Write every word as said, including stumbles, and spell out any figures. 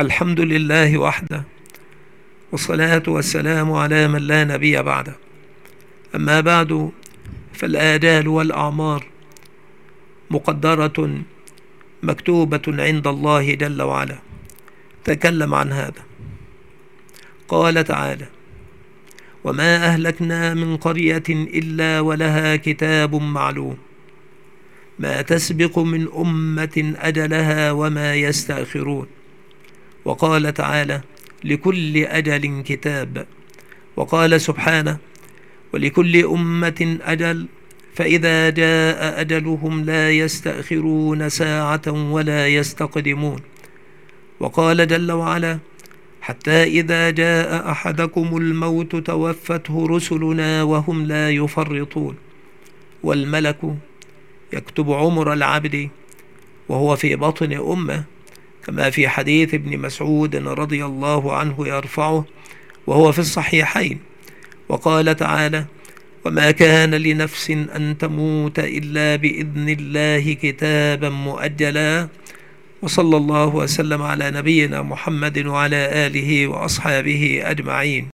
الحمد لله وحده، والصلاة والسلام على من لا نبي بعده. أما بعد، فالآجال والأعمار مقدرة مكتوبة عند الله جل وعلا. تكلم عن هذا، قال تعالى: وما أهلكنا من قرية إلا ولها كتاب معلوم ما تسبق من أمة أجلها وما يستأخرون. وقال تعالى: لكل أجل كتاب. وقال سبحانه: ولكل أمة أجل فإذا جاء أجلهم لا يستأخرون ساعة ولا يستقدمون. وقال جل وعلا: حتى إذا جاء أحدكم الموت توفته رسلنا وهم لا يفرطون، والملك يكتب عمر العبد وهو في بطن أمه، كما في حديث ابن مسعود رضي الله عنه يرفعه وهو في الصحيحين. وقال تعالى: وما كان لنفس أن تموت إلا بإذن الله كتابا مؤجلا. وصلى الله وسلم على نبينا محمد وعلى آله وأصحابه أجمعين.